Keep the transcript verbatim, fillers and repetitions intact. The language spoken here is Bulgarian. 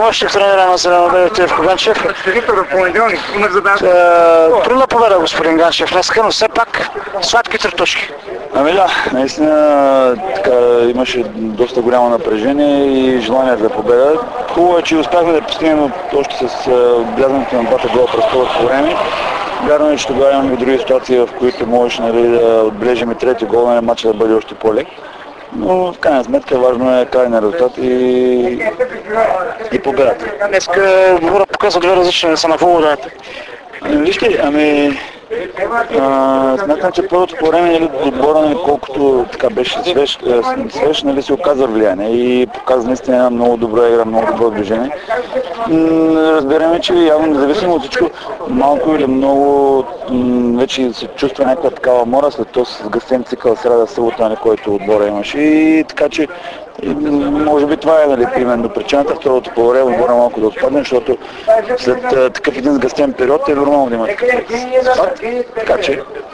помощник тренера на Зелено Тевко Ганчев. Понеделник, имах задача. Трудна победа, господин Ганчев, днеска, но все пак сладки три точки. Ами да, наистина така, имаше доста голямо напрежение и желание за победа. Хубаво е, че успяхме да постигнем още с влязането на двата гола през първото време. Вярно е, че тогава имаме други ситуации, в които можеш, нали, да отбележим и трети гол, на матча да бъде още по-лек. Но в крайна сметка важно е крайния резултат и, и победата. Днеска отбора показва две различни са на футболите. Вижте, ами а, смятам, че първото по време, нали, отбора, нали, колкото така беше свеж, свеж, нали, се оказа влияние и показва наистина една много добра игра, много добро движение. Разбираме, че явно независимо от всичко, малко или много вече се чувства някаква такава мора след този сгъстен цикъл сряда събота, на който отбора имаше, и така че може би това е, нали, именно причината второто по време отбора малко да отпадне, защото след такъв един сгъстен период е нормално да има такъв. Така че